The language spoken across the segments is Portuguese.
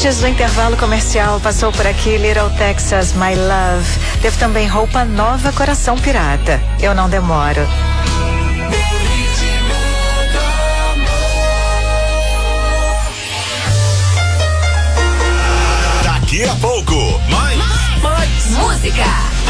Antes do intervalo comercial, passou por aqui Little Texas, My Love. Teve também Roupa Nova, Coração Pirata. Eu Não Demoro. Daqui a pouco, mais música.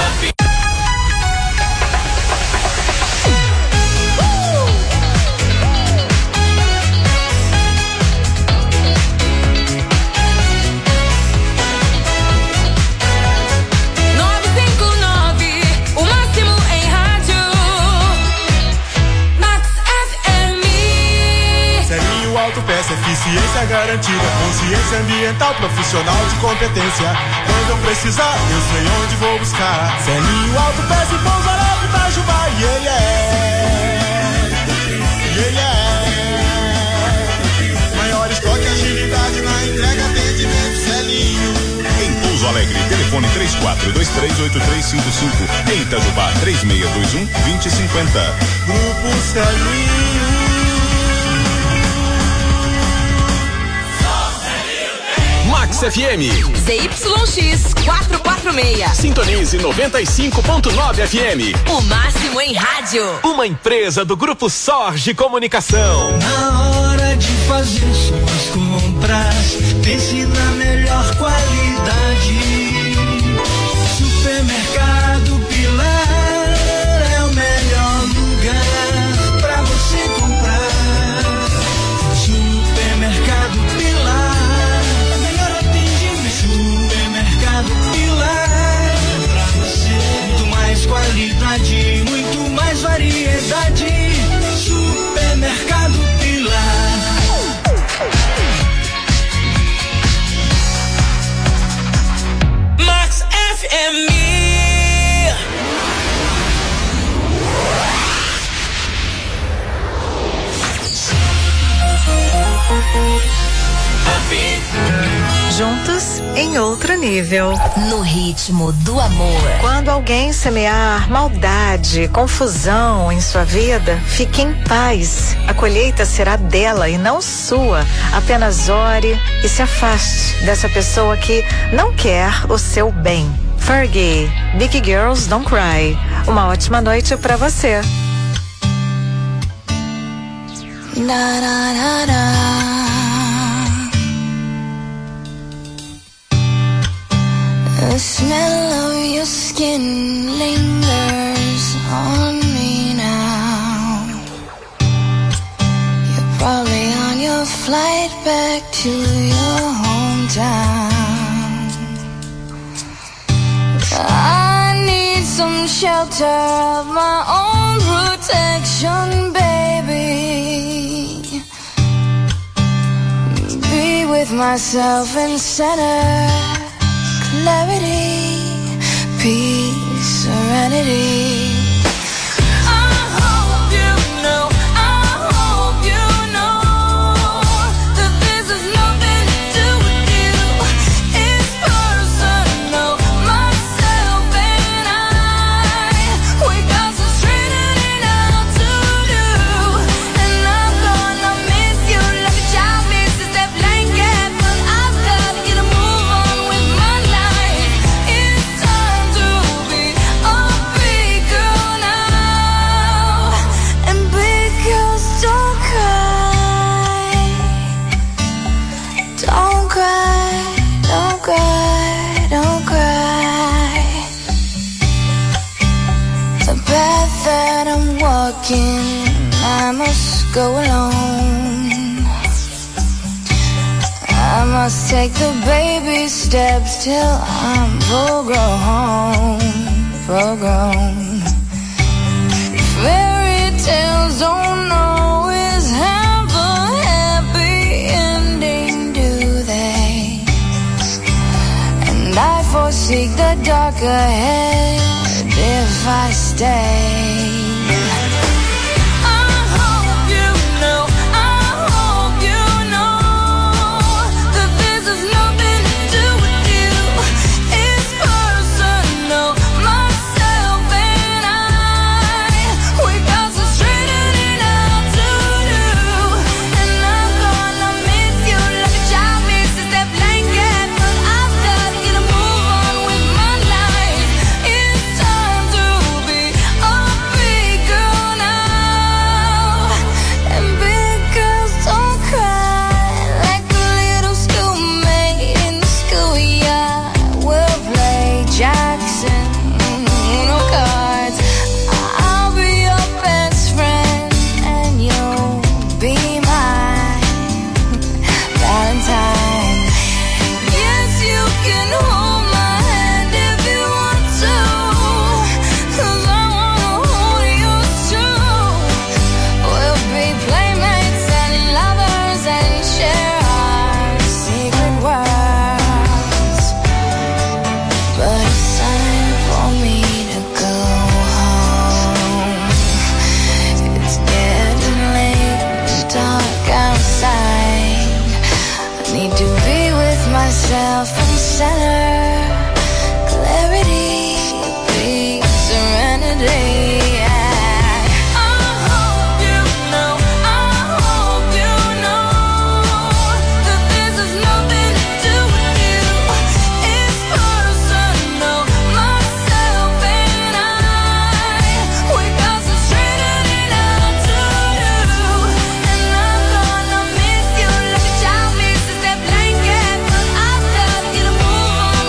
Peça, eficiência garantida, consciência ambiental, profissional de competência. Quando eu precisar, eu sei onde vou buscar. Celinho Autopeça e Pouso Alegre, Itajubá, yeah, yeah. Maior estoque, agilidade na entrega, atendimento, Celinho. Em Pouso Alegre, telefone 34238355. Em Itajubá, 3621-2050. Grupo Celinho. Max FM. ZYX 446. Sintonize 95.9 FM. O máximo em rádio. Uma empresa do Grupo Sorge Comunicação. Na hora de fazer suas compras, pense na melhor qualidade. Supermercado Pilar é o melhor lugar pra você comprar. Supermercado Pilar. Pra você, muito mais qualidade, muito mais variedade. Supermercado Pilar. Max FM. Juntos em outro nível. No ritmo do amor. Quando alguém semear maldade, confusão em sua vida, fique em paz. A colheita será dela e não sua. Apenas ore e se afaste dessa pessoa que não quer o seu bem. Fergie, Big Girls Don't Cry. Uma ótima noite pra você. Na, na, na, na. The smell of your skin lingers on me now. You're probably on your flight back to your hometown. I need some shelter of my own protection, baby. Be with myself and center. Clarity, peace, serenity. I must go alone. I must take the baby steps till I'm full grown. Fairy tales don't always have a happy ending, do they? And I foresee the dark ahead if I stay. Blanket yourself from center. Clarity breeds serenity. Move on.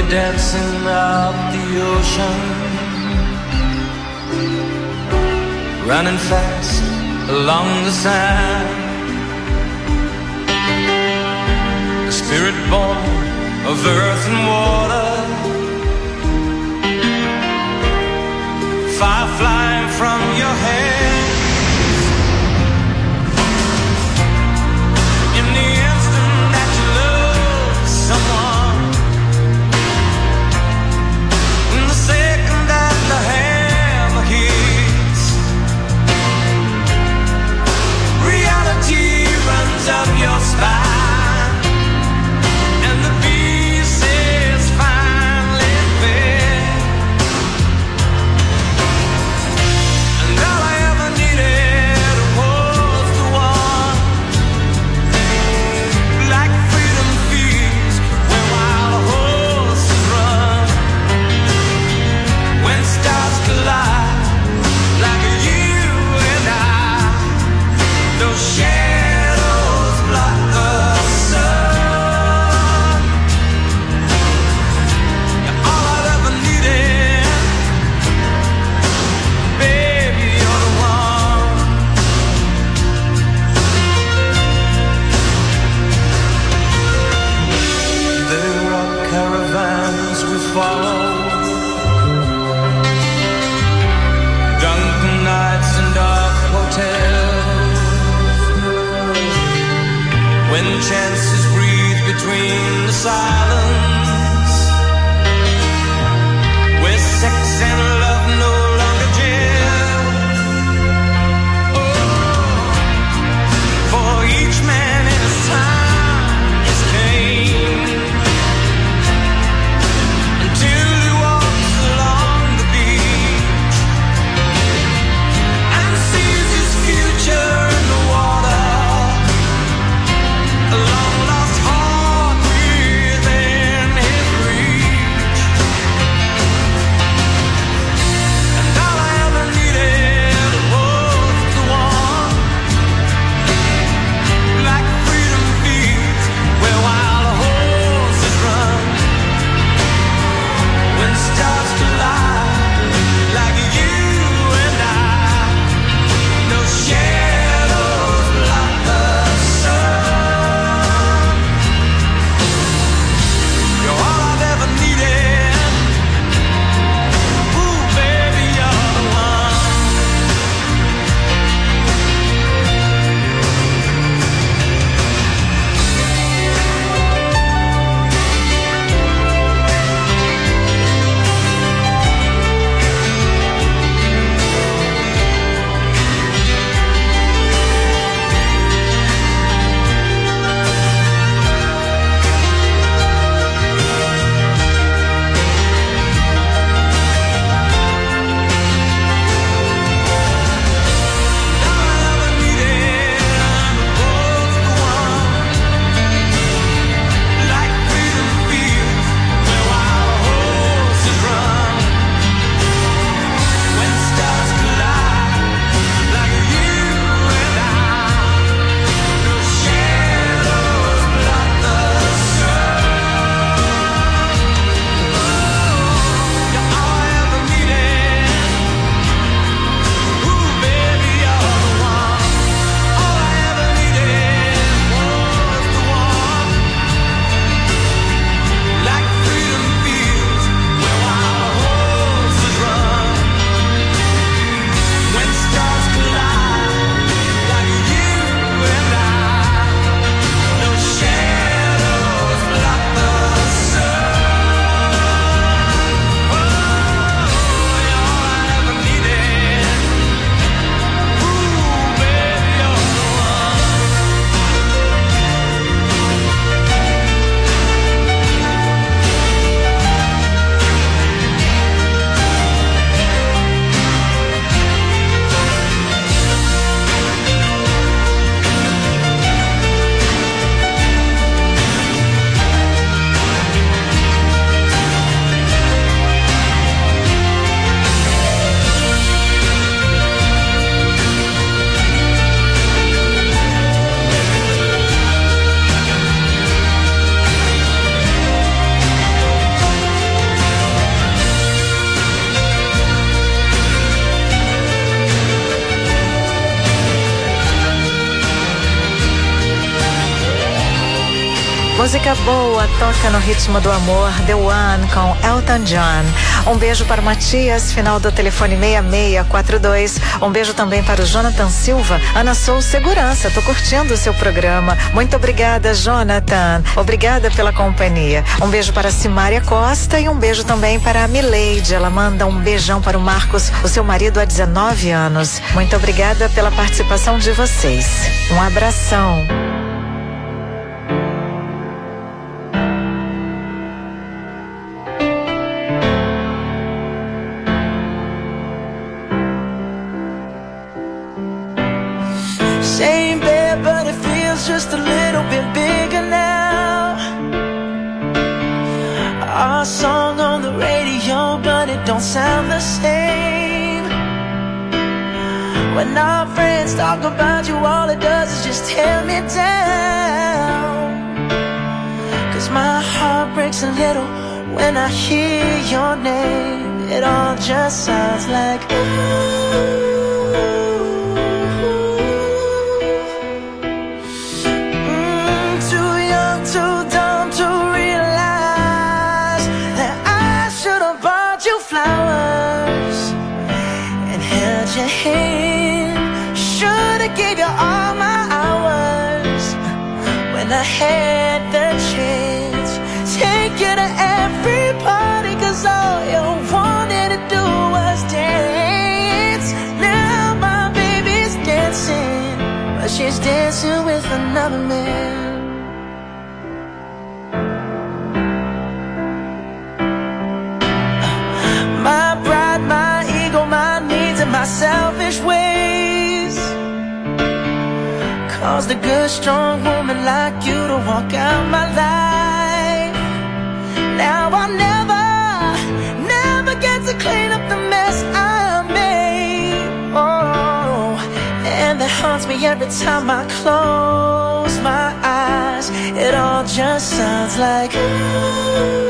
dancing up the ocean, running fast along the sand. The spirit born of earth and water, fire flying from your hands. In the instant that you love someone, in the second that the hammer hits, reality runs up your spine, and the pieces finally fit. And all I ever needed was the one, like freedom feels where wild horses run, when stars collide, like you and I, those shadows block the sun. And all I ever needed, baby, you're the one. There are caravans we follow, drunken nights and dark hotels, when chances breathe between the silence, where sex and love no longer gel. Oh, for each man in his time is king, until he walks along the beach and sees his future in the water, a long lost heart with Música boa toca no ritmo do amor, The One com Elton John. Um beijo para o Matias, final do telefone 6642. Um beijo também para o Jonathan Silva. Ana Sou Segurança, tô curtindo o seu programa. Muito obrigada, Jonathan. Obrigada pela companhia. Um beijo para a Simária Costa e um beijo também para a Mileide. Ela manda um beijão para o Marcos, o seu marido há 19 anos. Muito obrigada pela participação de vocês. Um abração. Same bed, but it feels just a little bit bigger now. Our song on the radio, but it don't sound the same. When our friends talk about you, all it does is just tear me down. 'Cause my heart breaks a little when I hear your name. It all just sounds like ooh. Too dumb to realize that I should have bought you flowers and held your hand. Should have gave you all my hours when I had the chance. Take you to every party, 'cause all you wanted to do was dance. Now my baby's dancing, but she's dancing with another man. My pride, my ego, my needs, and my selfish ways caused a good, strong woman like you to walk out my life. Now I'll never get to clean up the mess I made. Oh, and that haunts me every time I close my eyes. It all just sounds like ooh.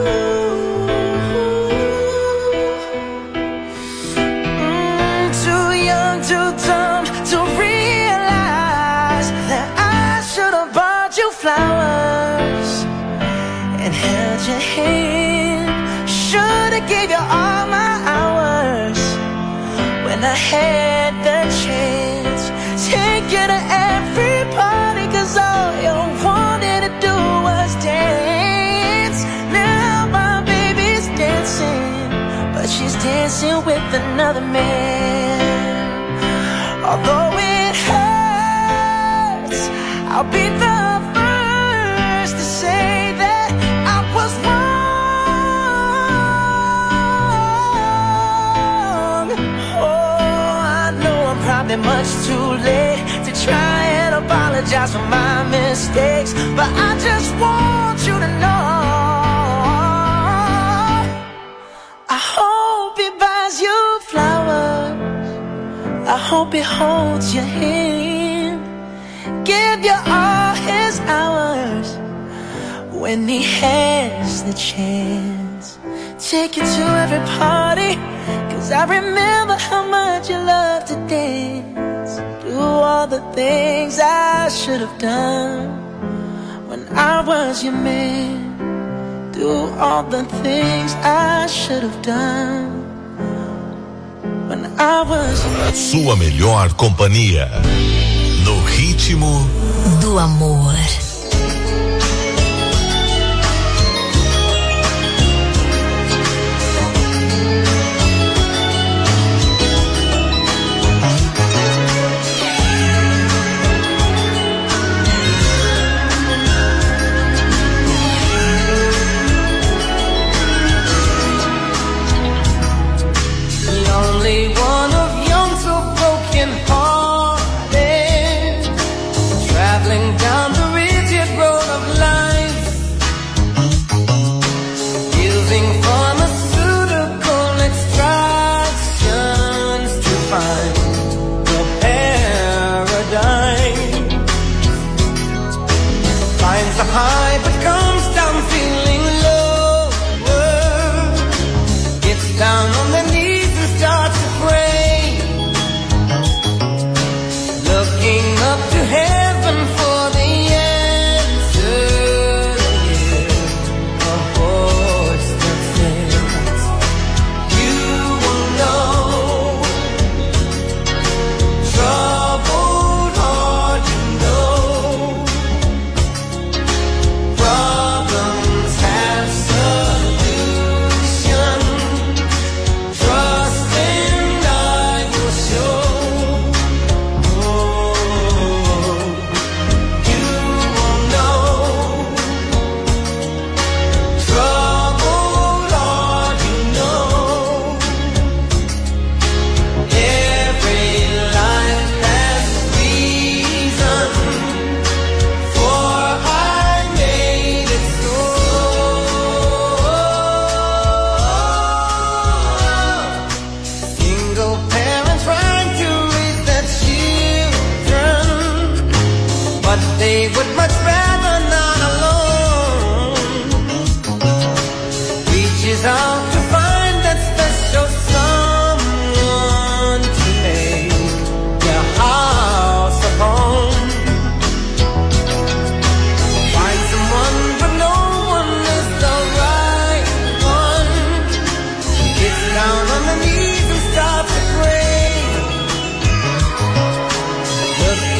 Too dumb to realize that I should have bought you flowers and held your hand. Should have gave you all my hours when I had the chance. Take you to every party, 'cause all you wanted to do was dance. Now my baby's dancing, but she's dancing with another man. Although it hurts, I'll be the first to say that I was wrong. Oh, I know I'm probably much too late to try and apologize for my mistakes, but I just want you to know I hope he buys you flowers. I hope he holds your hand, give you all his hours when he has the chance. Take you to every party, 'cause I remember how much you love to dance. Do all the things I should have done when I was your man. Do all the things I should have done. A sua melhor companhia no ritmo do amor. One of young, so broken hearted, traveling down the ridge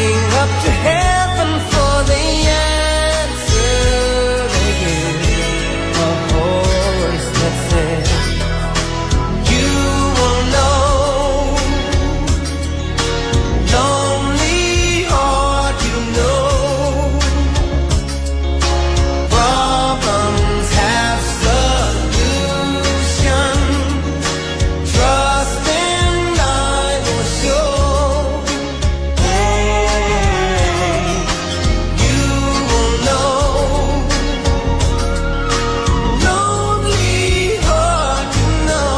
looking up to heaven for the answer. They hear a voice that says, you will know. Lonely heart, you know. Problems have solution. Trust and I will show. You will know. Lonely heart, you know.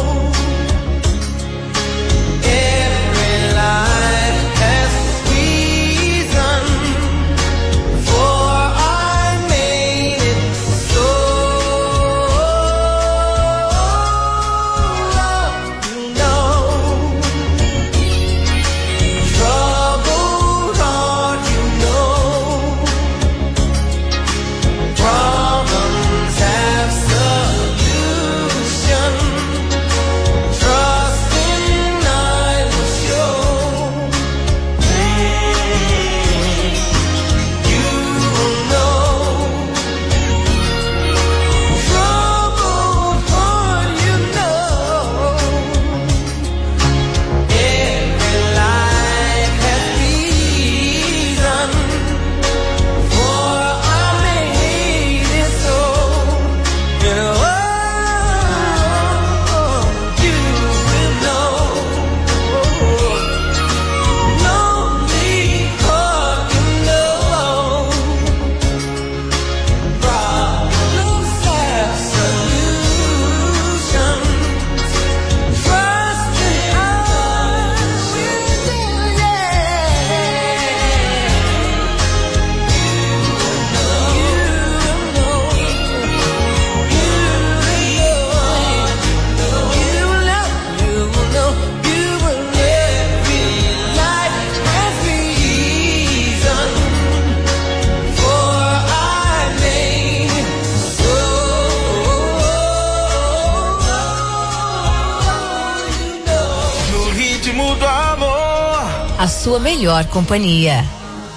Every life has reason, for I made it so. You know, troubled heart, you know. Problems have solution. Trust in I will show. You will know. Troubled heart, you know. Every life has reason, for I made it so. You know, you will know. Lonely heart, you know. Problems have solutions. Trust in I will do, no ritmo do amor. A sua melhor companhia.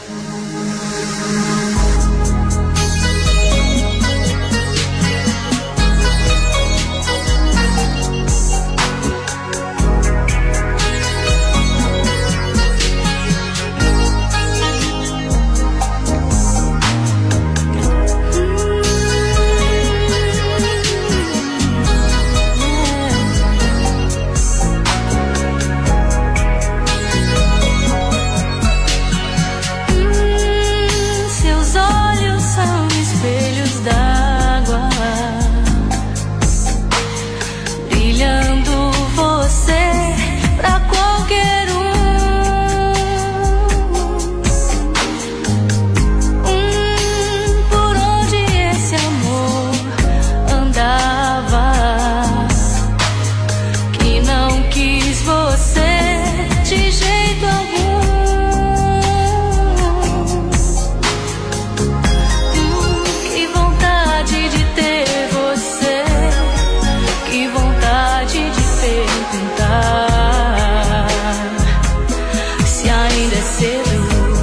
Seus olhos são espelhos d'água, brilhando você pra qualquer um. Por onde esse amor andava, que não quis você de jeito algum. Que vontade de ter você, que vontade de perguntar se ainda é cedo.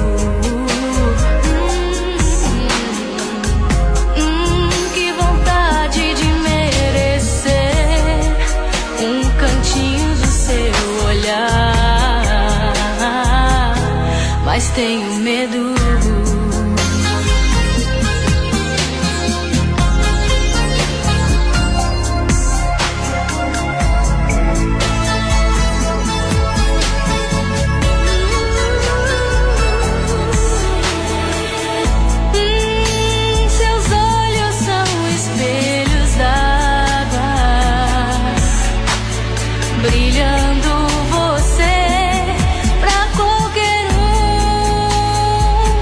Que vontade de merecer um cantinho do seu olhar, mas tenho medo. Seus olhos são espelhos d'água, brilhando você pra qualquer um.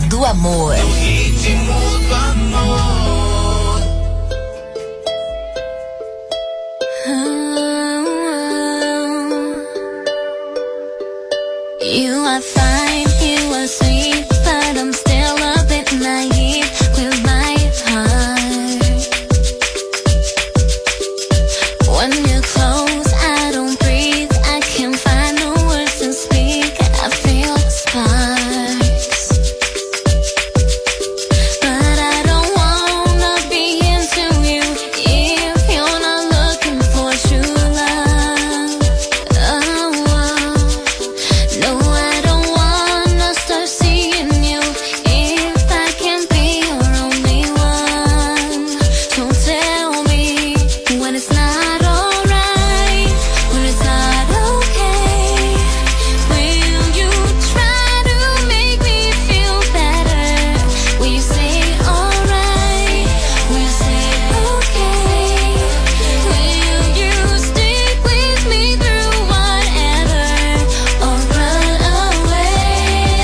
do amor. No ritmo do amor. You are fine, you are sweet, but I'm still a bit naive with my heart. When you're close, I don't breathe, I can't find the words to speak, I feel sparks. But I don't wanna be into you if you're not looking for true love. No, I don't wanna start seeing you if I can't be your only one. So tell me when it's not alright, when it's not okay. Will you try to make me feel better? Will you say alright? Will you say okay? Will you stick with me through whatever or run away?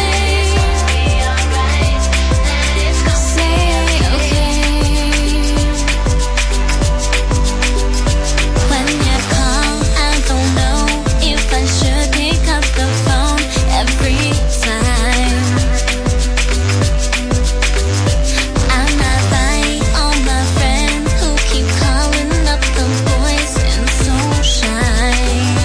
Say okay. When you call, I don't know if I should pick up the phone every time. I'm not like all my friends who keep calling up the boys and so shy.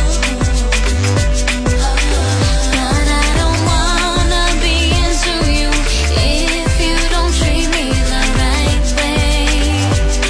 But I don't wanna be into you if you don't treat me the right way.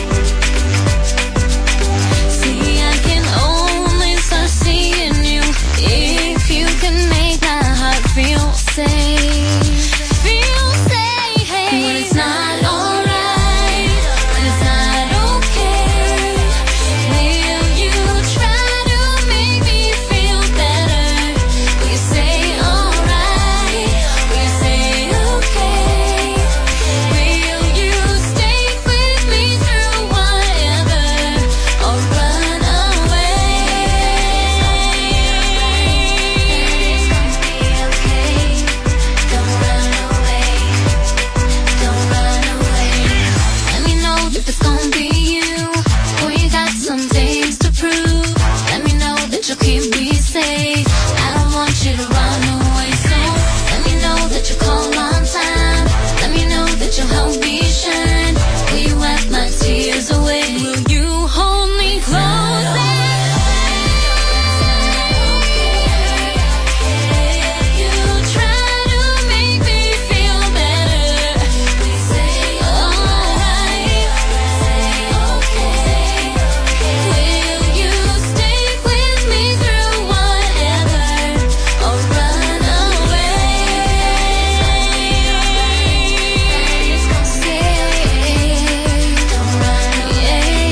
See, I can only start seeing you if you can make my heart feel safe. Feel safe when it's not alright, when it's not okay. Will you try to make me feel better? Will you say alright? Will you say okay? Will you stay with me through whatever or run away? It's gonna be okay. Don't run away. Don't run away. Let me know if it's gonna be you, or you got some things to prove. Let me know that you'll keep me safe. I don't want you to run away soon. Let me know that you'll call on time. Let me know that you'll help me shine. Will you wipe my tears away? Will you hold me close? You try to make me feel better. Say alright, say okay. Will you stay with me through whatever or run away? Don't run away.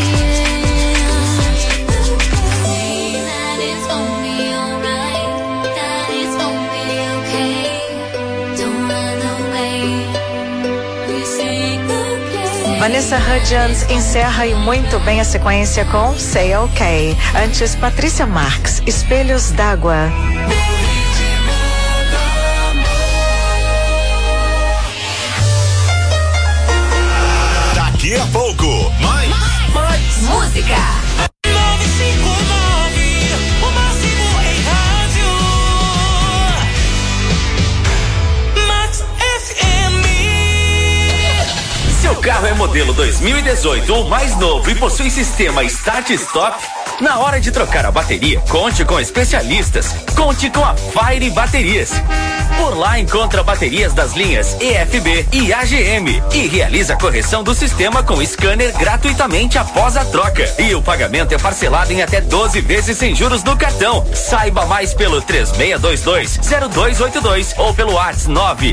Say that it's gonna be alright, that it's gonna be okay. Don't run away. We say okay. Vanessa Hudgens encerra e muito bem a sequência com Say OK. Antes, Patrícia Marques, Espelhos d'Água. Daqui a pouco, mais Música. 959, o máximo em rádio. Max FM. Seu carro é modelo 2018 ou mais novo e possui sistema Start-Stop? Na hora de trocar a bateria, conte com especialistas. Conte com a Fire Baterias. Por lá encontra baterias das linhas EFB e AGM e realiza a correção do sistema com scanner gratuitamente após a troca. E o pagamento é parcelado em até 12 vezes sem juros no cartão. Saiba mais pelo 3622-0282 ou pelo WhatsApp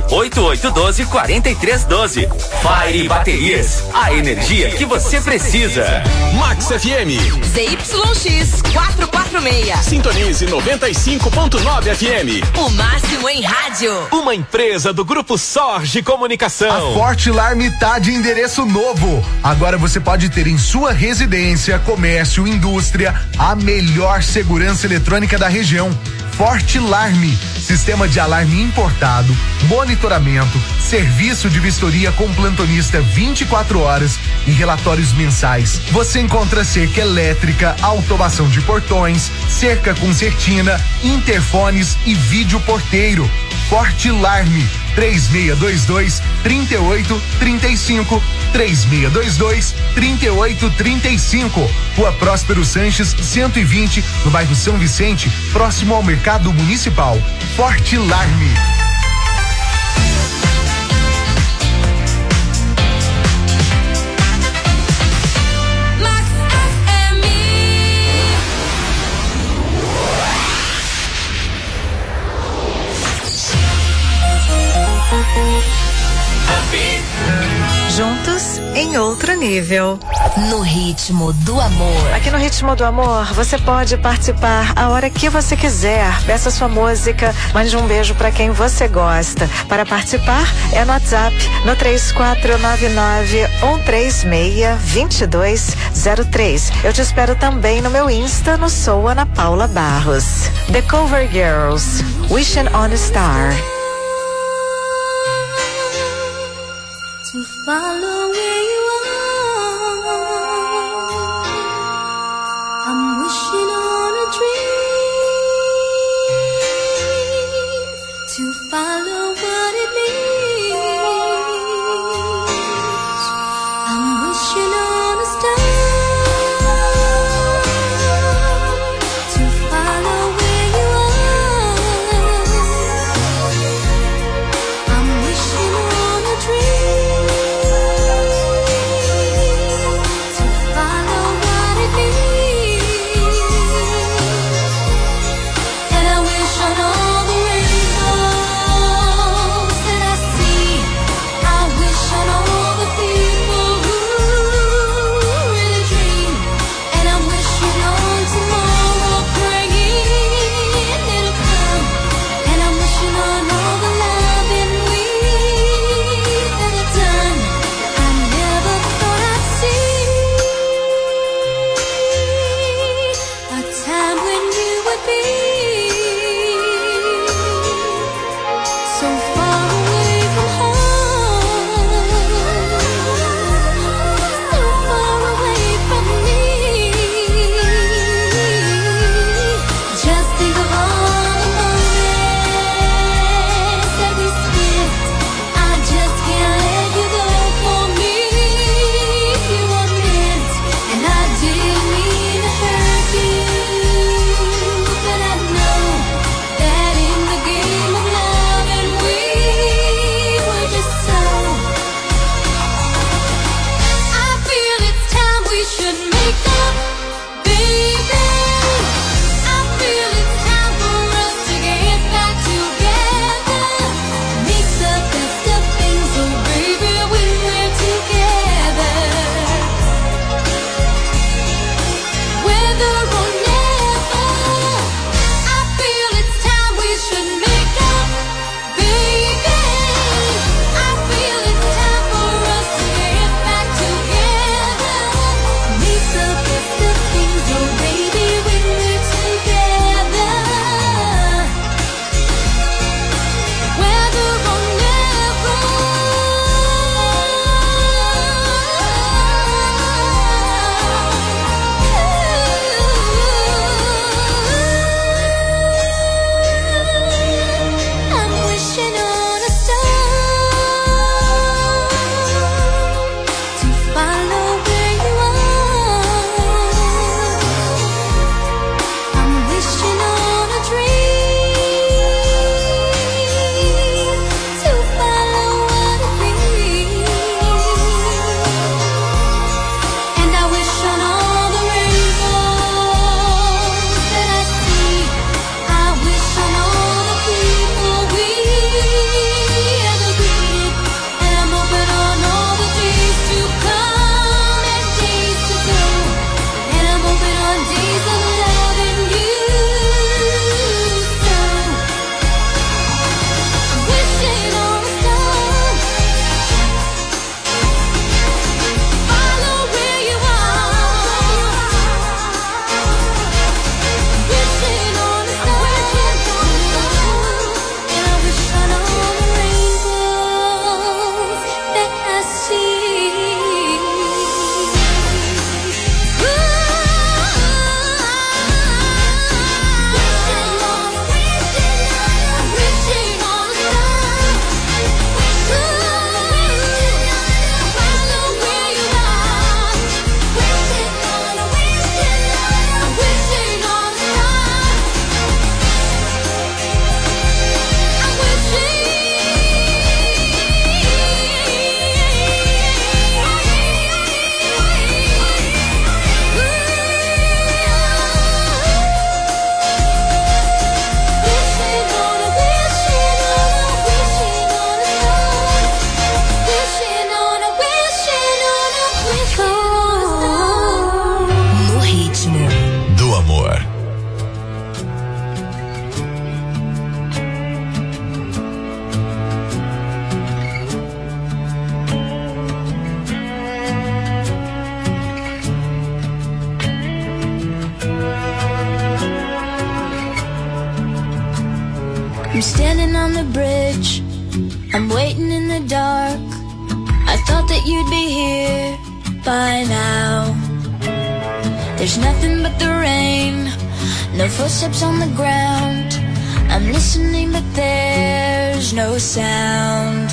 98812-4312. Fire Baterias, a energia que você precisa. Max FM. ZYX 446. Sintonize 95.9 FM. O máximo em rádio. Uma empresa do Grupo Sorge Comunicação. A Forte Alarme tá de endereço novo. Agora você pode ter em sua residência, comércio, indústria, a melhor segurança eletrônica da região. Forte Alarme, sistema de alarme importado, monitoramento, serviço de vistoria com plantonista 24 horas e relatórios mensais. Você encontra cerca elétrica, automação de portões, cerca concertina, interfones e vídeo porteiro. Forte Larme 3622-3835, 3622-3835. Rua Próspero Sanches 120, no bairro São Vicente, próximo ao Mercado Municipal. Forte Larme. Juntos em outro nível. No ritmo do amor. Aqui no Ritmo do Amor, você pode participar a hora que você quiser. Peça sua música, mande um beijo pra quem você gosta. Para participar, é no WhatsApp, no 3499-136-2203. Eu te espero também no meu Insta, no Sou Ana Paula Barros. The Cover Girls, Wishing on a Star. To follow where you are, I'm wishing on a dream, to follow what it means. I'm wishing on a star, to follow where you are. I'm wishing on a dream. standing on the bridge, I'm waiting in the dark. I thought that you'd be here by now. There's nothing but the rain, no footsteps on the ground. I'm listening but there's no sound.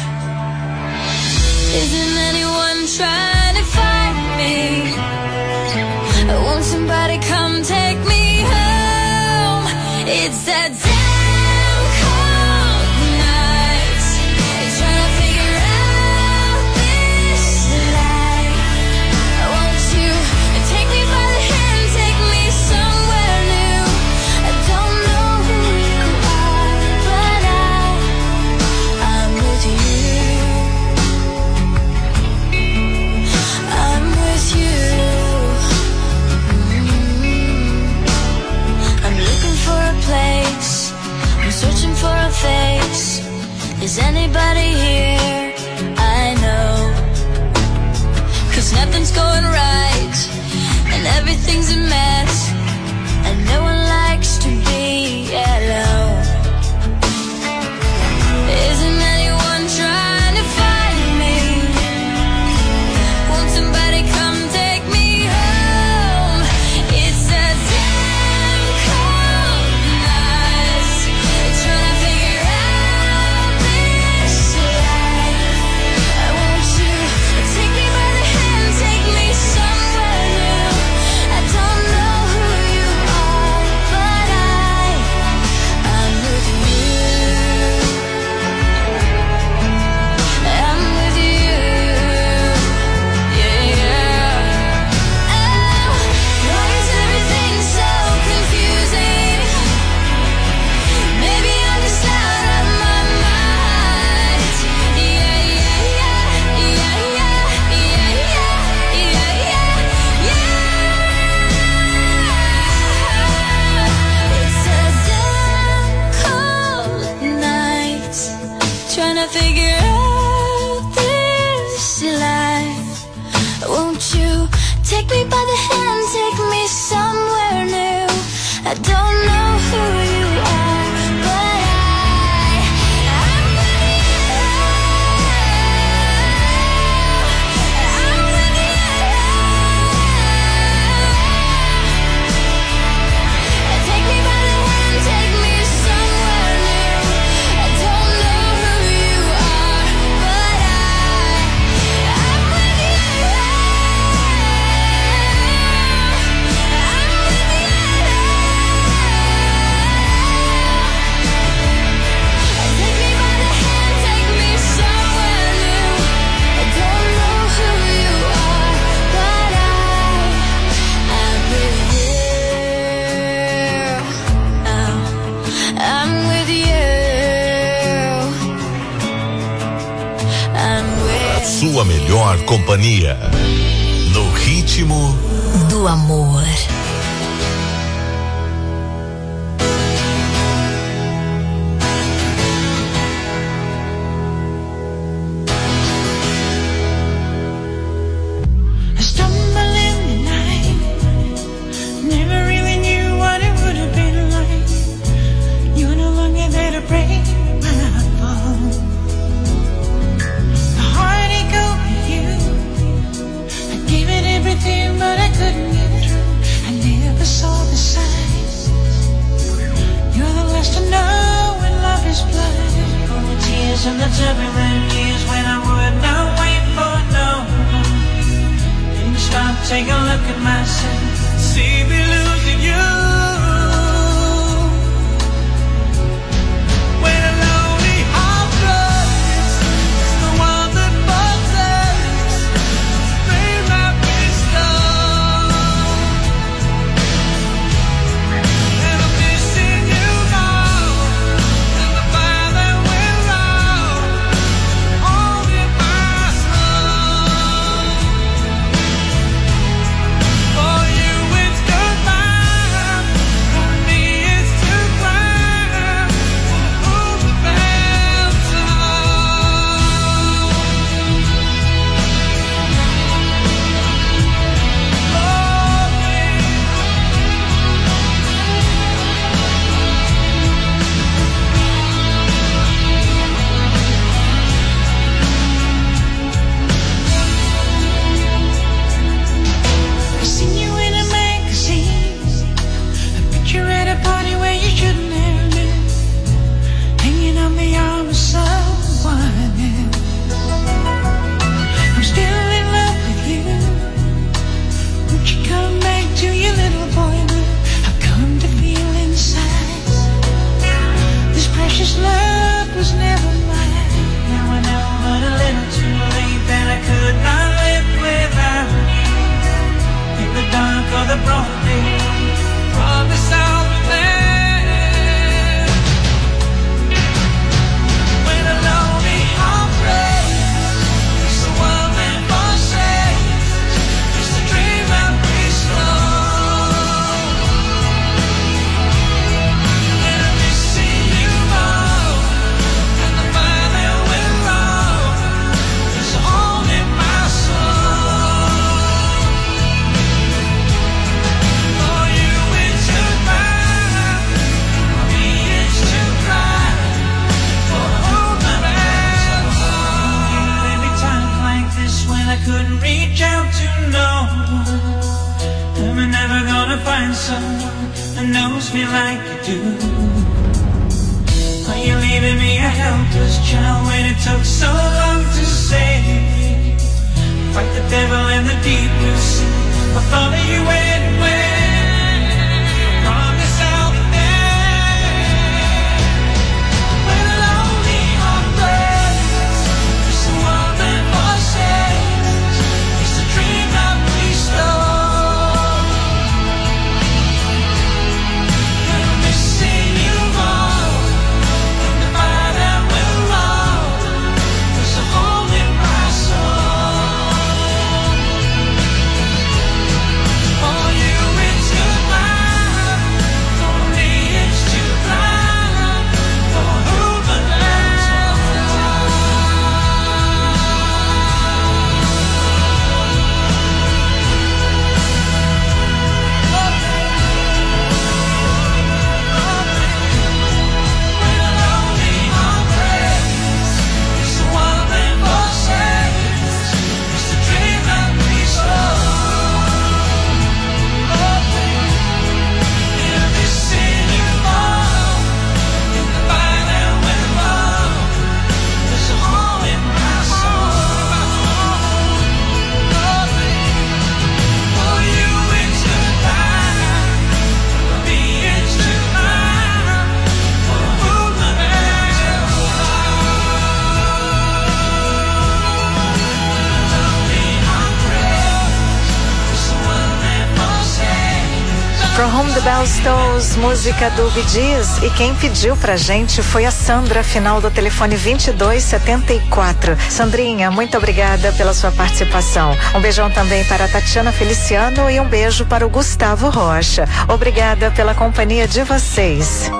Isn't anyone trying to find me? Won't somebody come take me home? It's that damn cold night, trying to figure out this life. Won't you take me by the hand, take me somewhere new? I don't know who you are, but I'm with you. I'm with you. I'm looking for a place, I'm searching for a face. Is anybody here? I know, 'cause nothing's going right and everything's a mess, and no one likes to be alone. Isn't anyone trying to find me? Won't somebody come take me home? It's a damn cold night, trying to figure out this life. Won't you take me by the hand, take me somewhere new? I don't know who you are, but I'm with you. I'm with you. Yeah, yeah. Oh, why is everything so confusing? Maybe I'm just out of my mind. Yeah, yeah, yeah, yeah, yeah, yeah, yeah, yeah, yeah. It's a damn cold night, trying to figure out this life. Won't you take me by the hand, take me somewhere new? I don't know who you are, but I'm with you. I'm with you. Take me by the hand, take me somewhere new. I don't know who you are, but I'm with you. I'm with you. Take me by the hand, take me somewhere new. I don't know who you are, but I'm with you. I'm with you. I'm with Sua melhor companhia. No ritmo do amor. I stumble in the night, never really knew what it would have been like. You're no longer there to break my fall. The heartache over you, I gave it everything, but I couldn't get through. I never saw the signs. You're the last to know when love is blind. All the tears and the turbulent years when I would not wait for no one. Then stop, take a look at myself, see me losing you. When a lonely heart breaks, it's the one that possesses, may not be strong. And I'm missing you now, and the fire that went out, holding my soul. For you it's goodbye. couldn't reach out to no one. Am I never gonna find someone that knows me like you do? Are you leaving me a helpless child when it took so long to save me? Fight the devil in the deep blue sea. I'll follow you anywhere. Promise I'll be there. When a lonely heart breaks, it's a world meant for sailors. It's a dream that we stole. I'm missing you all. In the fire that will roll, there's a hole in my soul. For you it's goodbye, for me it's to fly. For who but when a lonely heart breaks, it's the one that forsakes. It's the dream that we stole. Yeah, missing you all. In the fire that will roll, there's a hole in my soul. For you it's goodbye, for me it's goodbye. For who but From Whom the Bell Tolls, música do Bee Gees. E quem pediu pra gente foi a Sandra, final do telefone 2274. Sandrinha, muito obrigada pela sua participação. Um beijão também para a Tatiana Feliciano e um beijo para o Gustavo Rocha. Obrigada pela companhia de vocês.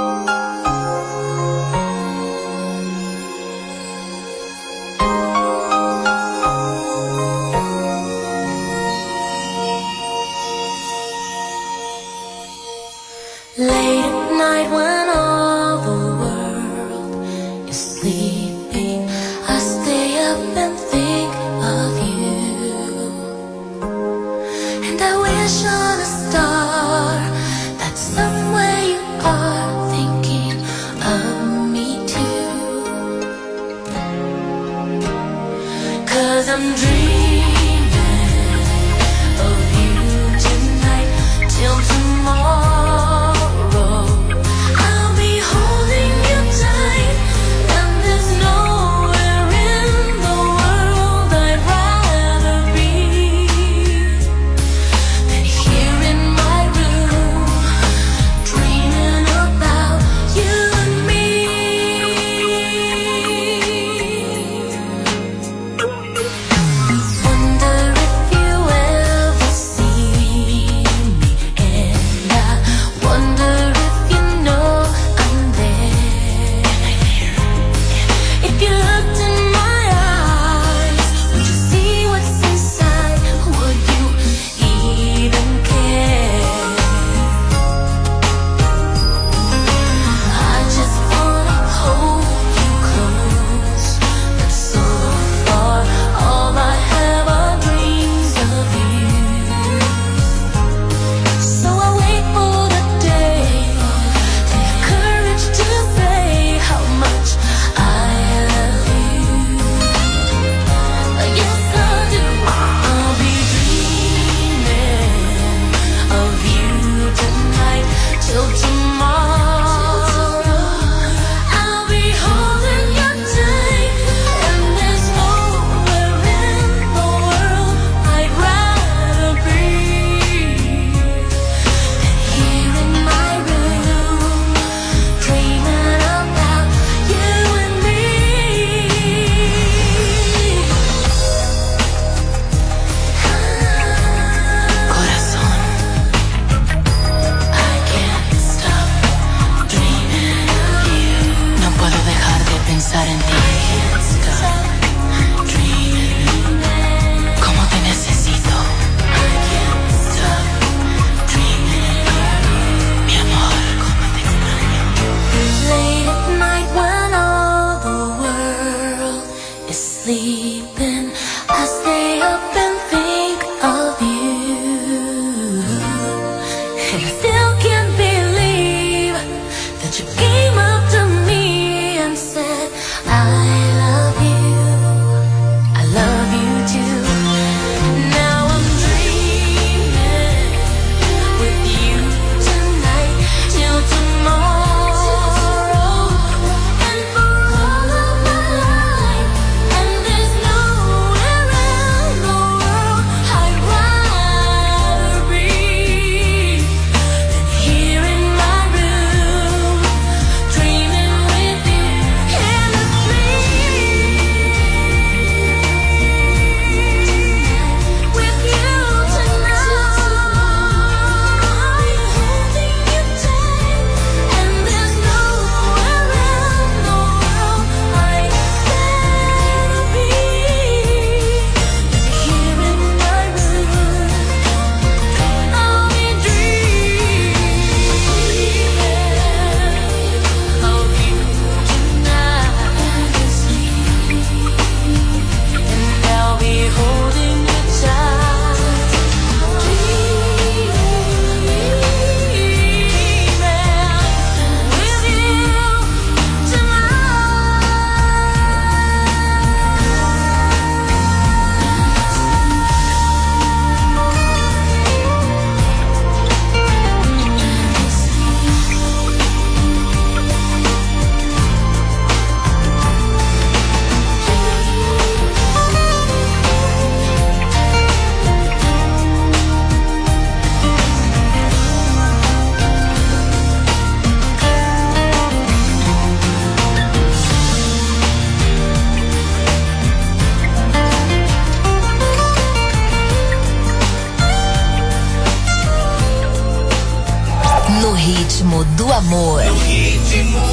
Late at night when all the world is sleeping, I stay up and think of you. And I wish on a star that somewhere you are thinking of me too. 'Cause I'm dreaming of you tonight till tomorrow. I'll be holding you tight, and there's nowhere in the world I'd rather be than here in my room, dreaming about you and me. ritmo do amor. No ritmo